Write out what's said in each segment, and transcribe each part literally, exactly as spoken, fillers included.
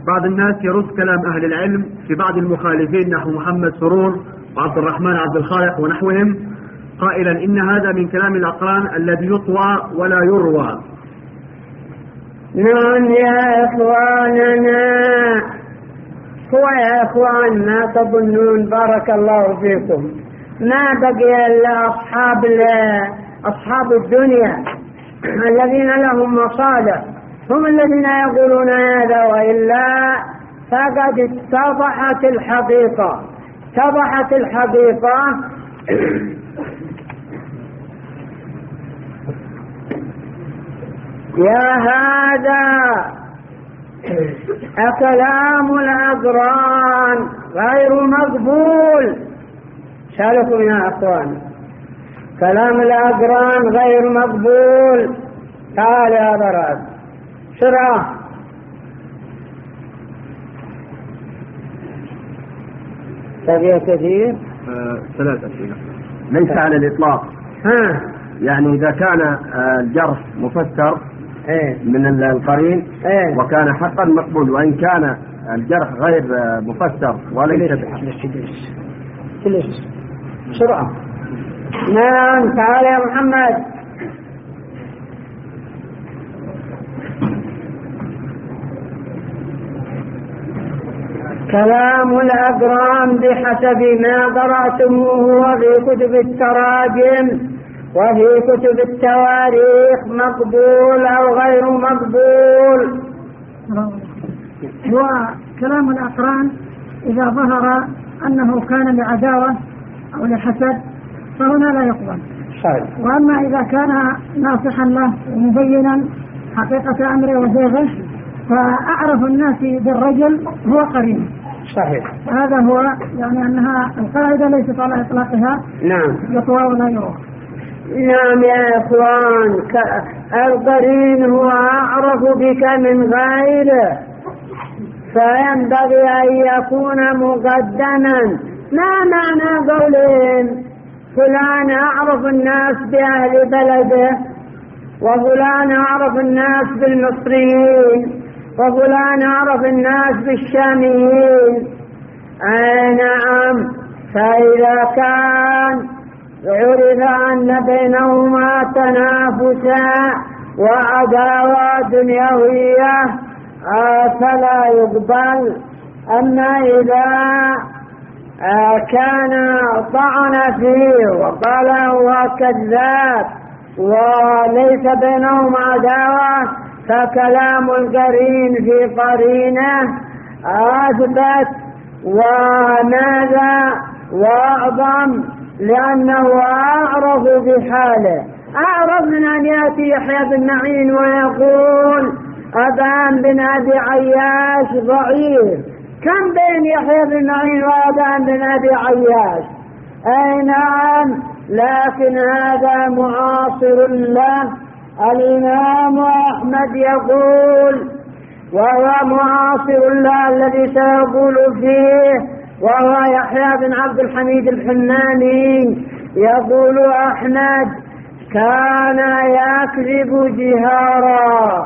بعض الناس يرد كلام أهل العلم في بعض المخالفين نحو محمد سرور وعبد الرحمن عبد الخالق ونحوهم قائلا إن هذا من كلام الأقران الذي يطوى ولا يروى. نعم يا إخواننا، هو يا إخوان ما تظنون بارك الله فيكم ما بقي إلا أصحاب أصحاب الدنيا الذين لهم مصالح هم الذين يقولون هذا، وإلا فقد اتضحت الحقيقة اتضحت الحقيقة يا هذا أكلام الأقران غير مقبول. سألكم يا أخوان، كلام الأقران غير مقبول. تعال يا براد بسرعة. تبيه كثير آه، ثلاث أسئلة. ليس على الإطلاق. ها يعني إذا كان الجرح مفسر ايه من القرين ايه وكان حقا مقبول، وإن كان الجرح غير مفسر وليس جلس بسرعة. نعم تعال يا محمد. كلام الأقران بحسب ما قرأتموه في كتب التراجم وفي كتب التواريخ مقبول أو غير مقبول. هو كلام الأقران إذا ظهر أنه كان لعداوة أو لحسد فهنا لا يقبل. صحيح. وأما إذا كان ناصحا له ومبينا حقيقة أمره وزيغه فأعرف الناس بالرجل هو قرين. صحيح. هذا هو يعني أنها القاعدة ليست على إطلاقها. نعم. يطوى ولا يروى. نعم يا إخوان، القرين هو أعرف بك من غيره، فينبغي أن يكون مقدما. ما معنى قولهم فلان أعرف الناس بأهل بلده، وفلان أعرف الناس بالمصريين، وفلان أعرف الناس بالشاميين؟ أي نعم. فإذا كان عرف أن بينهما تنافسا وعداوة دنيوية فلا يقبل. أما إذا كان طعن فيه وقال هو كذاب وليس بينهما عداوة فكلام القرين في قرينه أثبت وماذا وأعظم، لأنه أعرف بحاله. أعرف من أن يأتي يحيى بن معين ويقول أبان بن أبي عياش ضعيف. كم بين يحيى بن معين وأبان بن أبي عياش؟ أي نعم، لكن هذا معاصر له. الإمام أحمد يقول، وهو معاصر له الذي سيقول فيه، وهو يحيى بن عبد الحميد الحناني، يقول أحمد كان يكذب جهارا.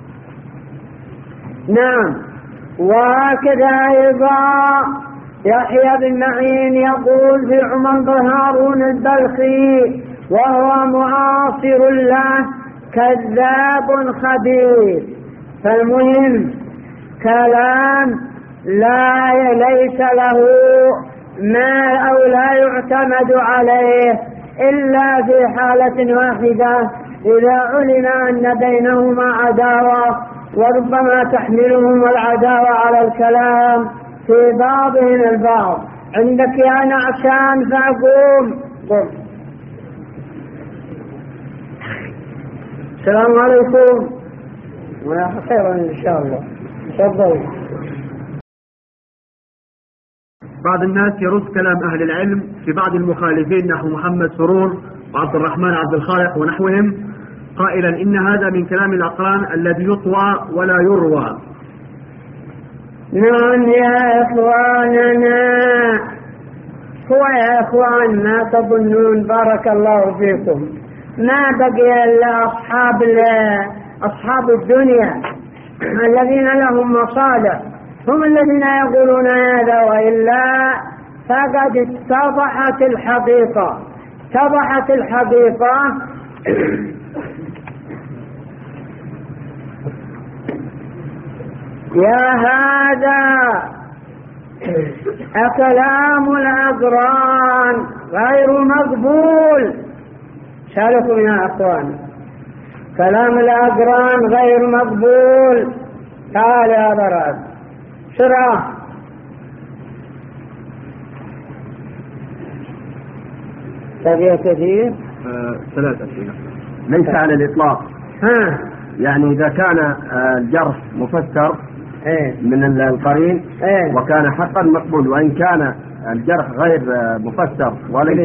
نعم. وهكذا أيضا يحيى بن معين يقول في عمر بن هارون البلخي وهو معاصر له كذاب خبيث. فالمهم كلام لا ليس له ما أو لا يعتمد عليه إلا في حالة واحدة، إذا علم أن بينهما عداوة، وربما تحملهم العداوة على الكلام في بعضهم البعض. عندك يا نعشان فأقوم. قم. السلام عليكم وخيرا إن شاء الله. تفضل. بعض الناس يرد كلام أهل العلم في بعض المخالفين نحو محمد سرور وعبد الرحمن عبد الخالق ونحوهم قائلا إن هذا من كلام الأقران الذي يطوى ولا يروى. نعم يا إخواننا، هو يا إخوان ما تظنون بارك الله فيكم ما بقي إلا أصحاب أصحاب الدنيا الذين لهم مصالح هم الذين يقولون هذا، وإلا فقد اتضحت الحقيقة اتضحت الحقيقة يا هذا أكلام الأقران غير مقبول. شاركوا يا أخوان، كلام الأقران غير مقبول. تعال يا براد بسرعة. تبي كثير آه، ثلاث أسئلة ليس على الإطلاق. ها يعني إذا كان آه، الجرح مفسر ايه من القرين ايه وكان حقا مقبول، وإن كان الجرح غير آه، مفسر وليس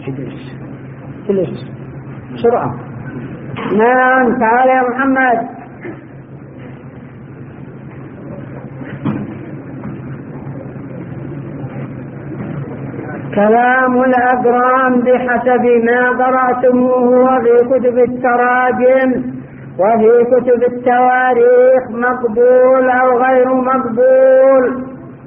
جلس بسرعة. نعم تعال يا محمد. كلام الأقران بحسب ما قرأتموه في كتب التراجم وفي كتب التواريخ مقبول أو غير مقبول.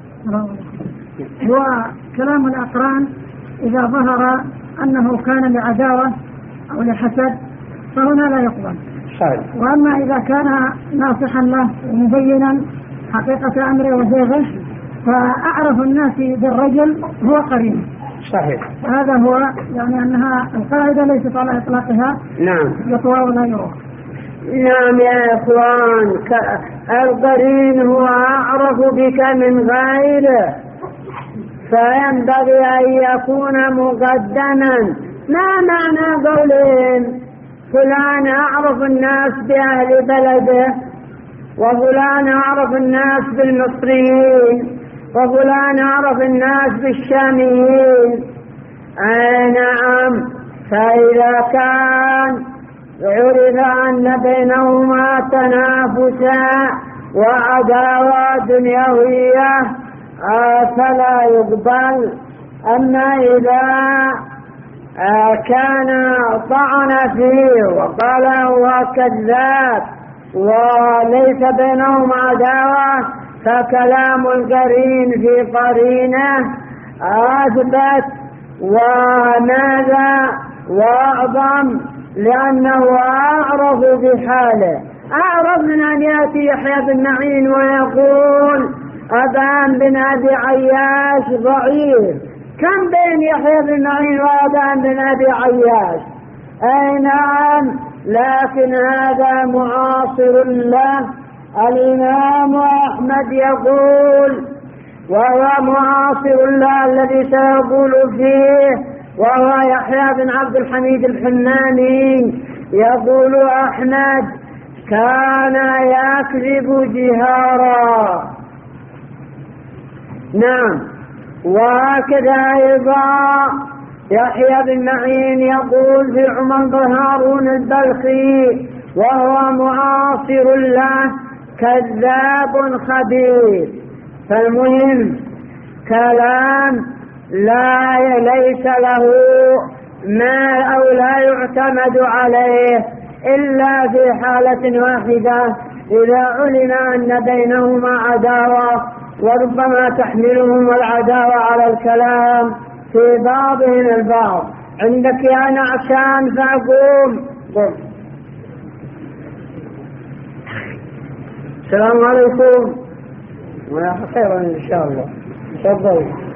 هو كلام الأقران إذا ظهر أنه كان لعداوة أو لحسد فهنا لا يقبل. صحيح. وأما إذا كان ناصحا له ومبينا حقيقة أمره وزيغه فأعرف الناس بالرجل هو قرين. صحيح. هذا هو يعني أنها القاعدة ليست على إطلاقها. نعم. يطوى ولا يروى. نعم يا إخوان، القرين هو أعرف بك من غيره، فينبغي أن يكون مقدما. ما معنى قولهم فلان أعرف الناس بأهل بلده، وفلان أعرف الناس بالمصريين، وفلان أعرف الناس بالشاميين؟ أي نعم. فإذا كان عرف أن بينهما تنافسا وعداوة دنيوية فلا يقبل. أما إذا كان طعن فيه وقال هو كذاب وليس بينهما عداوة فكلام القرين في قرينه أثبت وماذا وأعظم، لأنه أعرف بحاله. أعرف من أن يأتي يحيى بن معين ويقول أبان بن أبي عياش ضعيف. كم بين يحيى بن معين وأبان بن أبي عياش؟ أي نعم، لكن هذا معاصر له. الإمام أحمد يقول، وهو معاصر له الذي سيقول فيه، وهو يحيى بن عبد الحميد الحناني، يقول أحمد كان يكذب جهارا. نعم. وهكذا أيضا يحيى بن معين يقول في عمر بن هارون البلخي وهو معاصر له كذاب خبيث. فالمهم كلام لا ليس له ما أو لا يعتمد عليه إلا في حالة واحدة، إذا علم أن بينهما عداوة، وربما تحملهم العداوة على الكلام في بعضهم البعض. عندك يا نعشان فأقوم. السلام عليكم. وخيرا إن شاء الله. تفضل.